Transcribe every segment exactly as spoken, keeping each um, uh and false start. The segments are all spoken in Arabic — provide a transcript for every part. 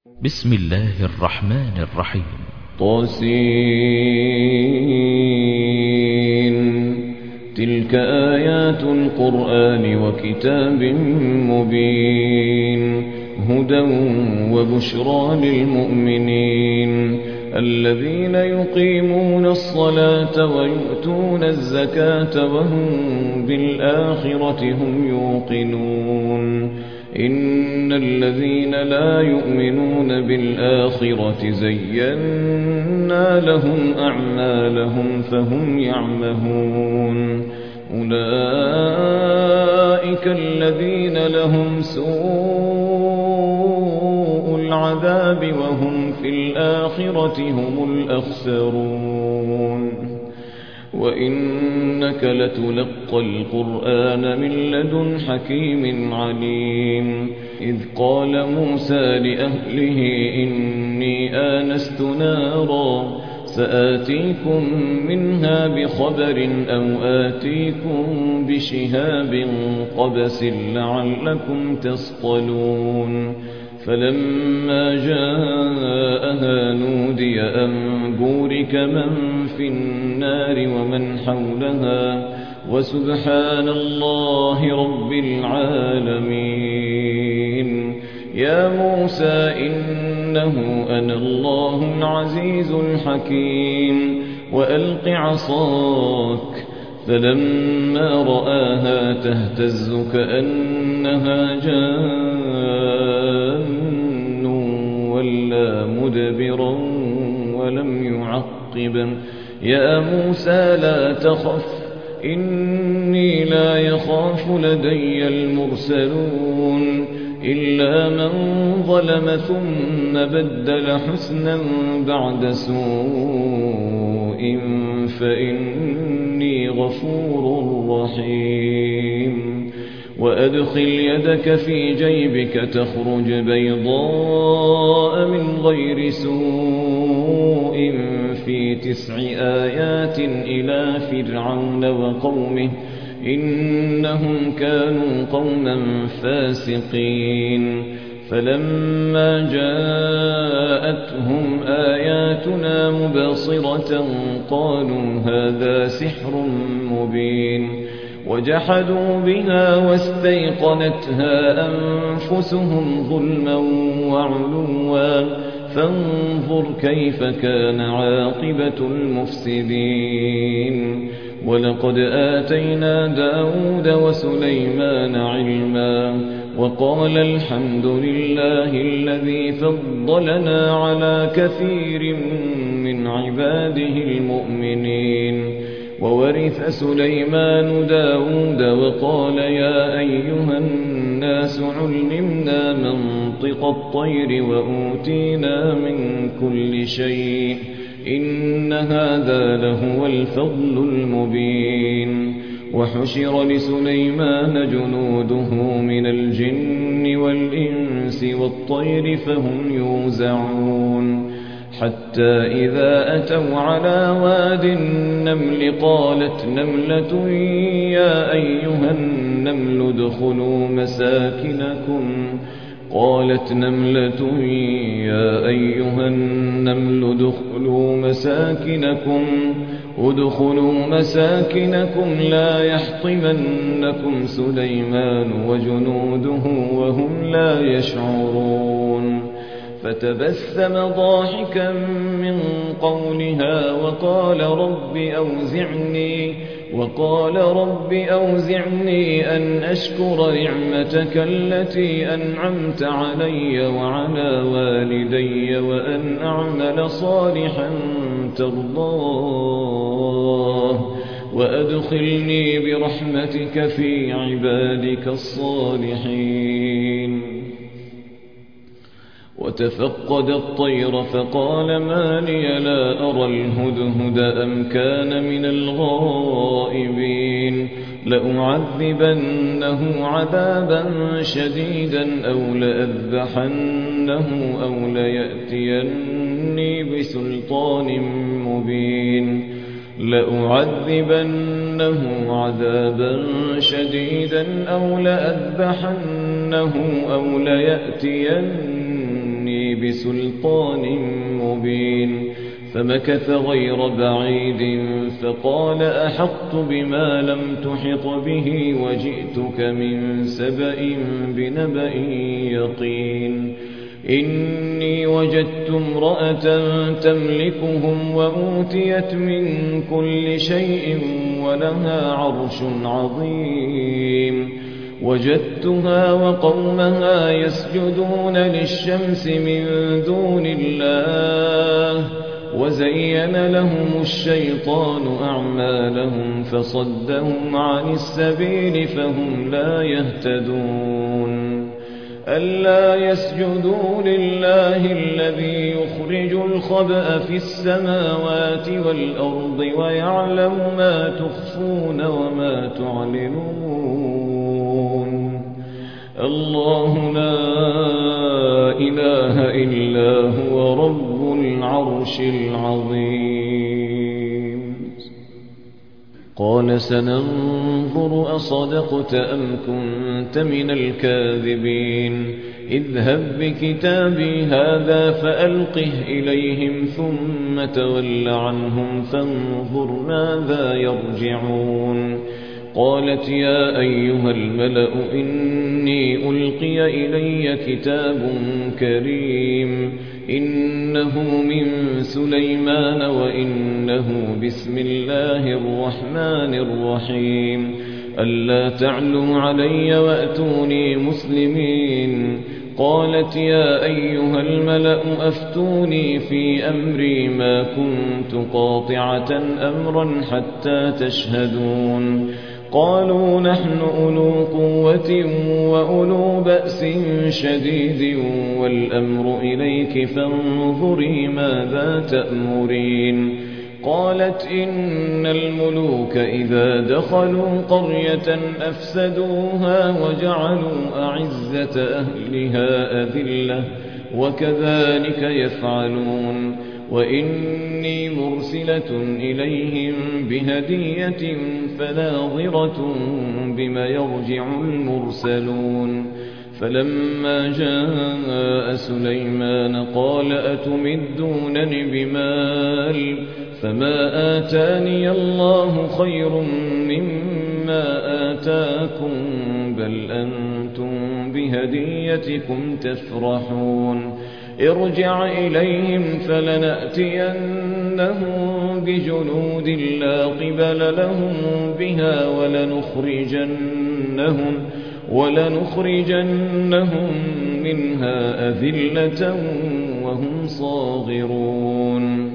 بسم الله الرحمن الرحيم. طاسين. تلك آيات القرآن وكتاب مبين هدى وبشرى للمؤمنين الذين يقيمون الصلاة ويؤتون الزكاة وهم بالآخرة هم يوقنون إن الذين لا يؤمنون بالآخرة زينا لهم أعمالهم فهم يعمهون أولئك الذين لهم سوء العذاب وهم في الآخرة هم الأخسرون وإنك لتلقى القرآن من لدن حكيم عليم إذ قال موسى لأهله إني آنست نارا سآتيكم منها بخبر أو آتيكم بشهاب قبس لعلكم تصطلون فلما جاءها نودي أن بورك من في النار ومن حولها وسبحان الله رب العالمين يا موسى إنه أنا الله العزيز الحكيم وألق عصاك فلما رآها تهتز كأنها جان ولا مدبرا ولم يعقب يا موسى لا تخف إني لا يخاف لدي المرسلون إلا من ظلم ثم بدل حسنا بعد سوء فإني غفور رحيم وأدخل يدك في جيبك تخرج بيضاء من غير سوء في تسع آيات إلى فرعون وقومه إنهم كانوا قوما فاسقين فلما جاءتهم آياتنا مبصرة قالوا هذا سحر مبين وجحدوا بها واستيقنتها أنفسهم ظلما وعلوا فانظر كيف كان عاقبة المفسدين ولقد آتينا داود وسليمان علما وقال الحمد لله الذي فضلنا على كثير من عباده المؤمنين وورث سليمان داود وقال يا أيها الناس علمنا منطق الطير وأوتينا من كل شيء إن هذا لهو الفضل المبين وحشر لسليمان جنوده من الجن والإنس والطير فهم يوزعون حتى إذا أتوا على واد النمل قالت نملة يا أيها النمل ادخلوا مساكنكم قالت نملة يا أيها النمل ادخلوا مساكنكم ادخلوا مساكنكم لا يحطمنكم سليمان وجنوده وهم لا يشعرون فتبسم ضاحكا من قولها وقال رب أوزعني وقال رب أوزعني أن أشكر نعمتك التي أنعمت علي وعلى والدي وأن أعمل صالحا ترضاه وأدخلني برحمتك في عبادك الصالحين وتفقد الطير فقال ما لي لا أرى الهدهد أم كان من الغائبين لأعذبنه عذابا شديدا أو لأذبحنه أو ليأتيني بسلطان مبين لأعذبنه عذابا شديدا أو لأذبحنه أو ليأتيني بسلطان مبين فمكث غير بعيد فقال أحطت بما لم تحط به وجئتك من سبأ بنبأ يقين إني وجدت امرأة تملكهم وأوتيت من كل شيء ولها عرش عظيم وجدتها وقومها يسجدون للشمس من دون الله وزين لهم الشيطان أعمالهم فصدهم عن السبيل فهم لا يهتدون ألا يسجدوا لله الذي يخرج الخبأ في السماوات والأرض ويعلم ما تخفون وما تعلنون الله لا إله إلا هو رب العرش العظيم قال سننظر أصدقت أم كنت من الكاذبين اذهب بكتابي هذا فألقه إليهم ثم تول عنهم فانظر ماذا يرجعون قالت يا أيها الملأ إني ألقي إلي كتاب كريم إنه من سليمان وإنه بسم الله الرحمن الرحيم ألا تعلوا علي وأتوني مسلمين قالت يا أيها الملأ أفتوني في أمري ما كنت قاطعة أمرا حتى تشهدون قالوا نحن أولو قوة وأولو بأس شديد والأمر إليك فانظري ماذا تأمرين قالت إن الملوك إذا دخلوا قرية أفسدوها وجعلوا أعزة أهلها أذلة وكذلك يفعلون وإني مرسلة إليهم بهدية فناظرة بما يرجع المرسلون فلما جاء سليمان قال أتمدونني بمال فما آتاني الله خير مما آتاكم بل أنتم بهديتكم تفرحون ارجع إليهم فلنأتينهم بجنود لا قبل لهم بها ولنخرجنهم, ولنخرجنهم منها أذلة وهم صاغرون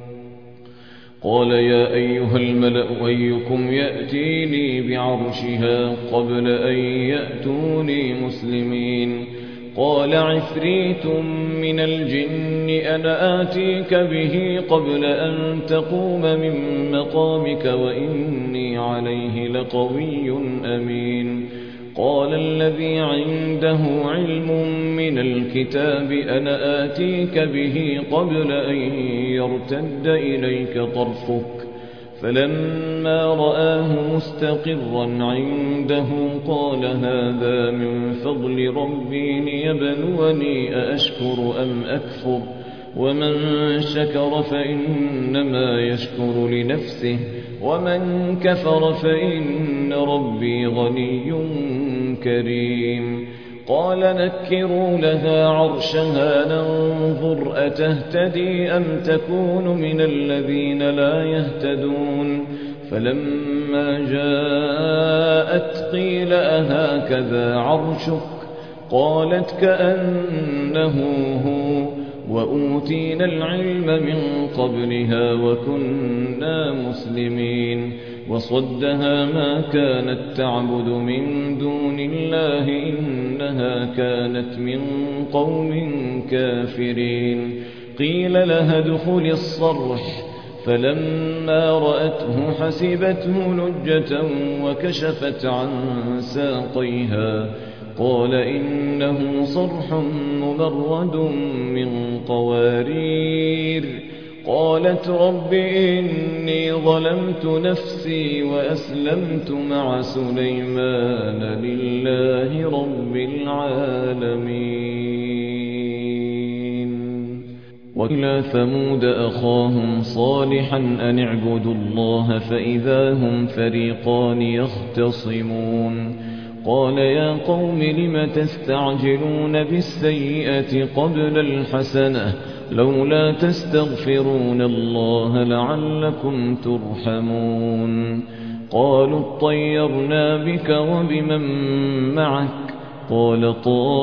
قال يا أيها الملأ أيكم يأتيني بعرشها قبل أن يأتوني مسلمين قال عفريت من الجن أنا آتيك به قبل أن تقوم من مقامك وإني عليه لقوي أمين قال الذي عنده علم من الكتاب أنا آتيك به قبل أن يرتد إليك طرفك فلما رآه مستقرا عنده قال هذا من فضل ربي ليبلوني أأشكر أم أكفر ومن شكر فإنما يشكر لنفسه ومن كفر فإن ربي غني كريم قال نكروا لها عرشها ننظر أتهتدي أم تكون من الذين لا يهتدون فلما جاءت قيل أهكذا عرشك قالت كأنه هو وأوتينا العلم من قبلها وكنا مسلمين وصدها ما كانت تعبد من دون الله إنها كانت من قوم كافرين قيل لها ادخل الصرح فلما رأته حسبته لجة وكشفت عن ساقيها قال إنه صرح ممرد من قوارير قالت رب إني ظلمت نفسي وأسلمت مع سليمان لله رب العالمين. وإلى ثمود أخاهم صالحا أن اعبدوا الله فإذا هم فريقان يختصمون قال يا قوم لم تستعجلون بالسيئة قبل الحسنة لولا تستغفرون الله لعلكم ترحمون قالوا اطيرنا بك وبمن معك قال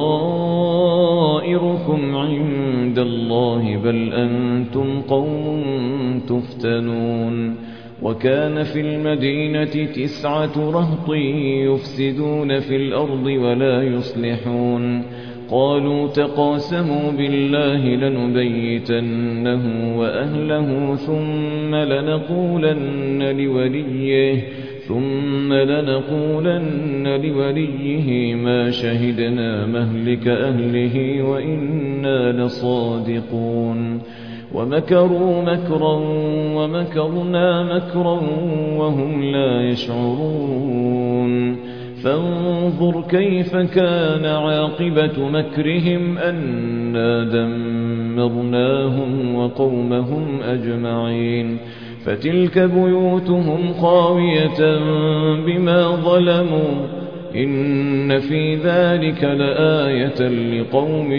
طائركم عند الله بل أنتم قوم تفتنون وكان في المدينة تسعة رهط يفسدون في الأرض ولا يصلحون قالوا تقاسموا بالله لنبيتنه وأهله ثم لنقولن لوليه ثم لنقولن لوليه ما شهدنا مهلك أهله وإنا لصادقون ومكروا مكرا ومكرنا مكرا وهم لا يشعرون فانظر كيف كان عاقبة مكرهم أنا دمرناهم وقومهم أجمعين فتلك بيوتهم خاوية بما ظلموا إن في ذلك لآية لقوم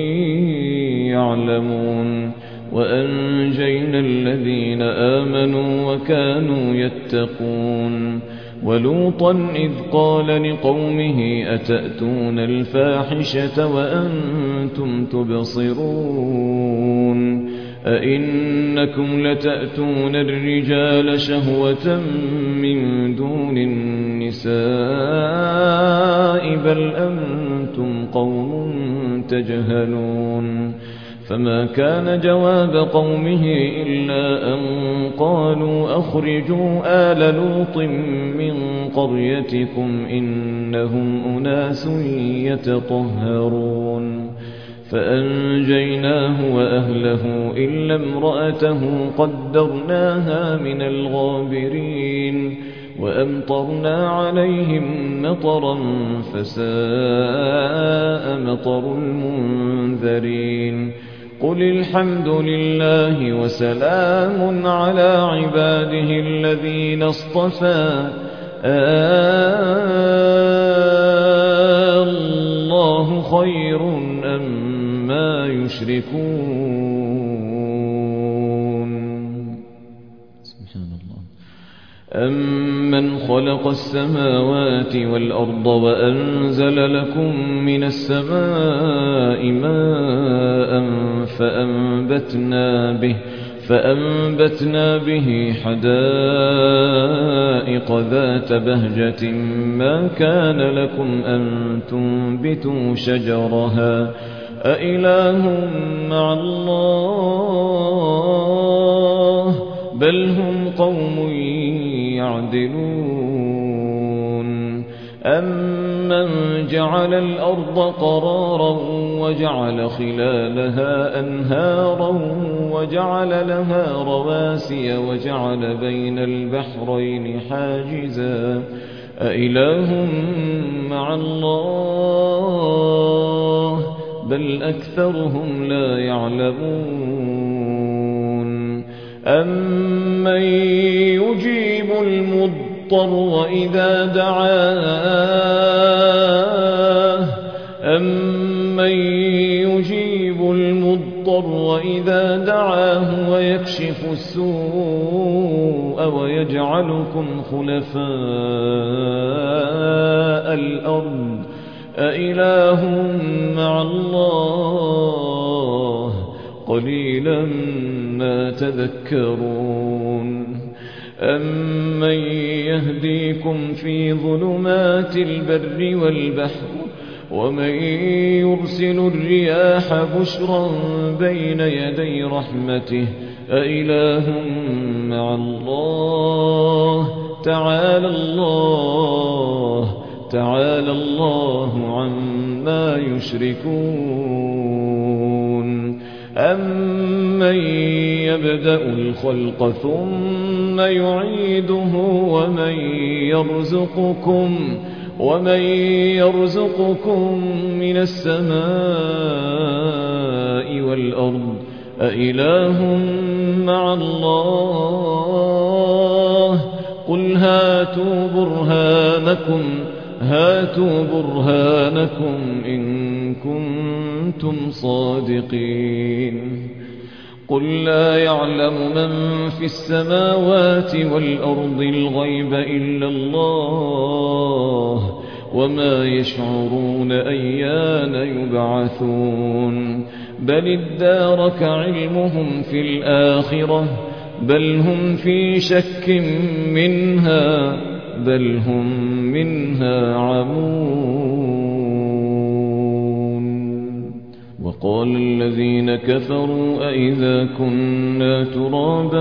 يعلمون وأنجينا الذين آمنوا وكانوا يتقون ولوطا إذ قال لقومه أتأتون الفاحشة وأنتم تبصرون أئنكم لتأتون الرجال شهوة من دون النساء بل أنتم قوم تجهلون فما كان جواب قومه إلا أن قالوا أخرجوا آل لوط من قريتكم إنهم أناس يتطهرون فأنجيناه وأهله إلا امرأته قدرناها من الغابرين وأمطرنا عليهم مطرا فساء مطر المنذرين قل الحمد لله وسلام على عباده الذين اصطفى الله خير أما يشركون سبحان الله أمن خلق السماوات والأرض وأنزل لكم من السماء ماء فأنبتنا به فأنبتنا به حدائق ذات بهجة ما كان لكم أن تنبتوا شجرها أإله مع الله بل هم قوم يعدلون أمن جعل الأرض قرارا وجعل خلالها أنهارا وجعل لها رواسي وجعل بين البحرين حاجزا أإله مع الله بل أكثرهم لا يعلمون أمن يجيب المضطر إذا دعاه أمن يجيب المضطر إذا دعاه ويكشف السوء ويجعلكم خلفاء الأرض أإله مع الله قليلا ما تذكرون أمن يهديكم في ظلمات البر والبحر ومن يرسل الرياح بشرا بين يدي رحمته أإله مع الله تعالى الله تعالى الله عما يشركون أمن يبدأ الخلق ثم يعيده ومن يرزقكم ومن يرزقكم من السماء والأرض أإله مع الله قل هاتوا برهانكم هاتوا برهانكم إن كنتم صادقين قل لا يعلم من في السماوات والأرض الغيب إلا الله وما يشعرون أيان يبعثون بل ادارك علمهم في الآخرة بل هم في شك منها بل هم منها عمون وقال الذين كفروا أئذا كنا ترابا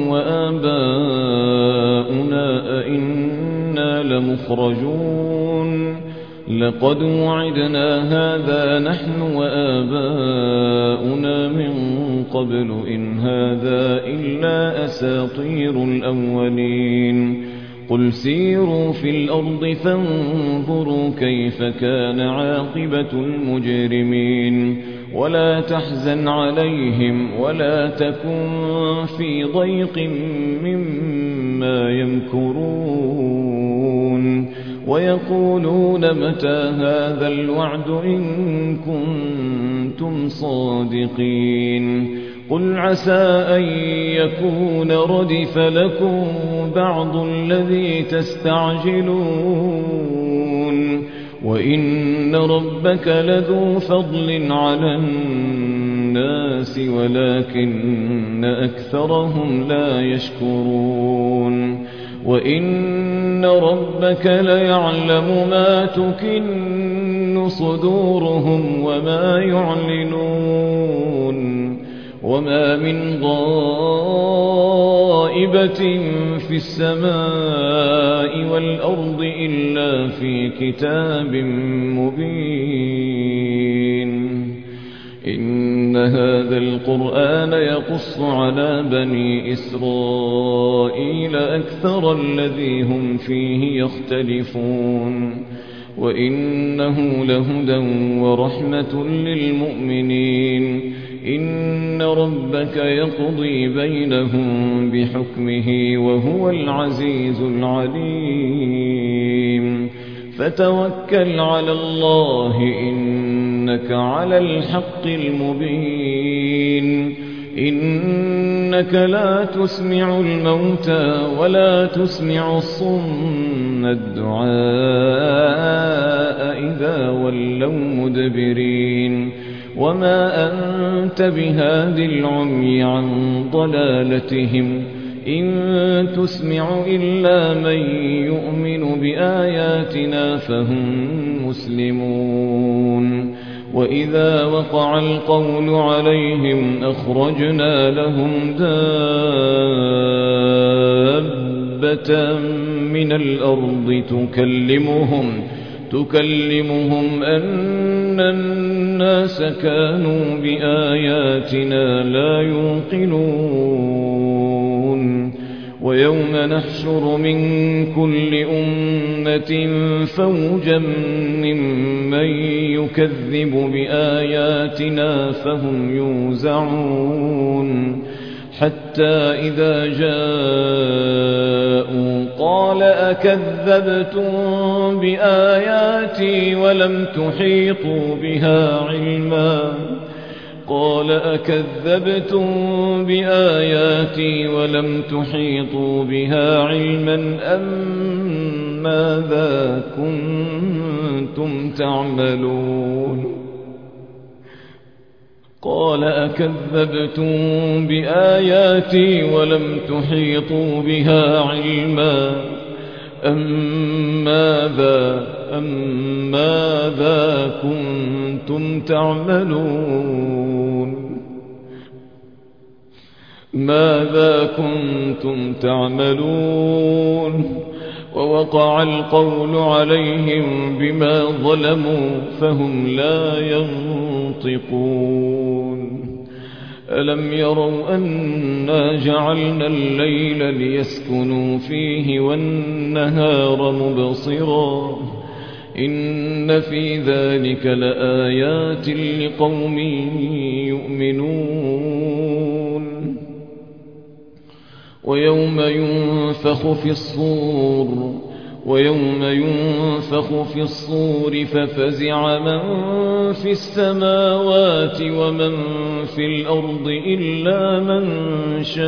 وآباؤنا أئنا لمخرجون لقد وعدنا هذا نحن وآباؤنا من قبل إن هذا إلا أساطير الأولين قل سيروا في الأرض فانظروا كيف كان عاقبة المجرمين ولا تحزن عليهم ولا تكن في ضيق مما يمكرون ويقولون متى هذا الوعد إن كنتم صادقين قل عسى أن يكون ردف لكم بعض الذي تستعجلون وإن ربك لذو فضل على الناس ولكن أكثرهم لا يشكرون وإن ربك ليعلم ما تكن صدورهم وما يعلنون وما من غائبة في السماء والأرض إلا في كتاب مبين إن هذا القرآن يقص على بني إسرائيل أكثر الذي هم فيه يختلفون وإنه لهدى ورحمة للمؤمنين إن ربك يقضي بينهم بحكمه وهو العزيز العليم فتوكل على الله إنك على الحق المبين إنك لا تسمع الموتى ولا تسمع الصم الدعاء إذا ولوا مدبرين وما أنت بهاد العمي عن ضلالتهم إن تسمع إلا من يؤمن بآياتنا فهم مسلمون وإذا وقع القول عليهم أخرجنا لهم دابة من الأرض تكلمهم تكلمهم أن الناس كانوا بآياتنا لا يوقنون ويوم نحشر من كل أمة فوجا ممن يكذب بآياتنا فهم يوزعون حتى إذا جاءوا قال أكذبتم بآياتي ولم تحيطوا بها علما قال أكذبتم بآياتي ولم تحيطوا بها علما أم ماذا كنتم تعملون قال أكذبتم بآياتي ولم تحيطوا بها علما أم ماذا أم ماذا كنتم تعملون ماذا كنتم تعملون ووقع القول عليهم بما ظلموا فهم لا ينطقون ألم يروا أنا جعلنا الليل ليسكنوا فيه والنهار مبصرا إن في ذلك لآيات لقوم يؤمنون ويوم ينفخ في الصور ويوم ينفخ في الصور ففزع من في السماوات ومن في الأرض إلا من شاء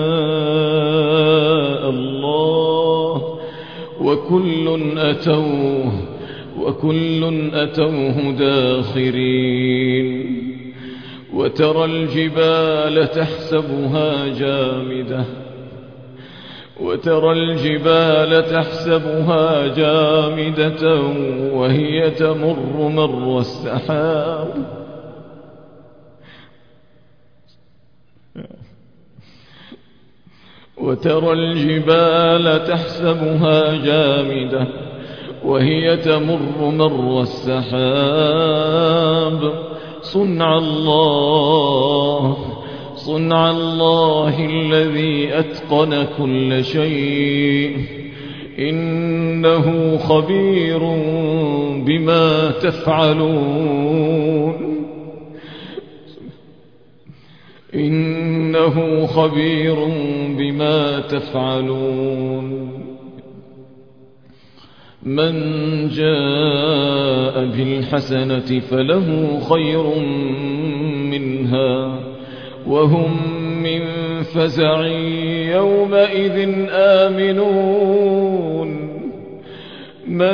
الله وكل أتوه وكل أتوه داخرين وترى الجبال تحسبها جامدة وترى الجبال تحسبها جامدة وهي تمر مر السحاب وترى الجبال تحسبها جامدة وهي تمر مر السحاب صنع الله صنع الله الذي أتقن كل شيء إنه خبير بما تفعلون إنه خبير بما تفعلون من جاء بالحسنة فله خير منها وهم من فزع يومئذ آمنون من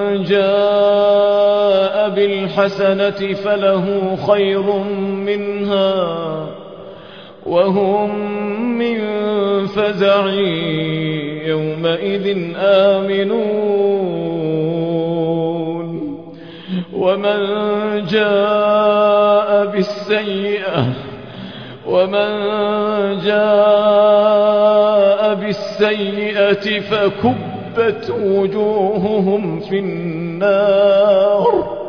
جاء بالحسنة فله خير منها وهم من فزع يومئذ آمنون ومن جاء بالسيئة ومن جاء بالسيئة فكبت وجوههم في النار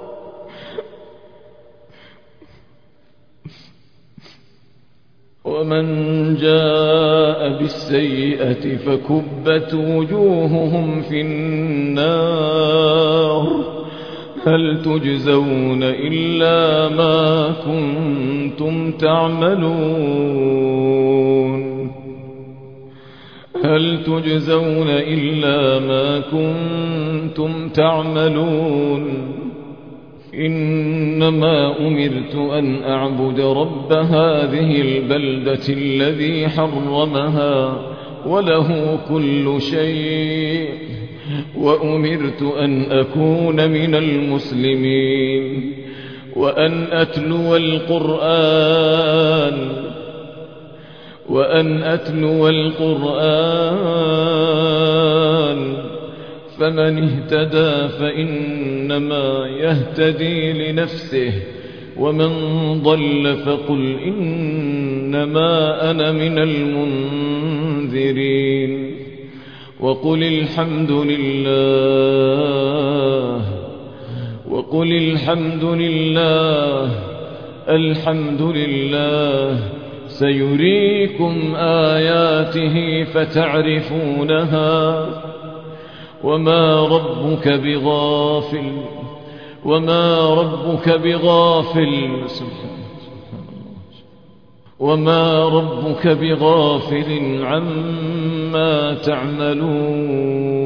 ومن جاء بالسيئة فكبت وجوههم في النار هل تجزون إلا ما كنتم تعملون هل تجزون إلا ما كنتم تعملون إنما أمرت أن أعبد رب هذه البلدة الذي حرمها وله كل شيء وأمرت أن أكون من المسلمين وأن أتلو القرآن وأن أتلو القرآن فمن اهتدى فإنما يهتدي لنفسه ومن ضل فقل إنما أنا من المنذرين وقل الحمد لله وقل الحمد لله الحمد لله سيريكم آياته فتعرفونها وما ربك بغافل وما ربك بغافل وما ربك بغافل عما تعملون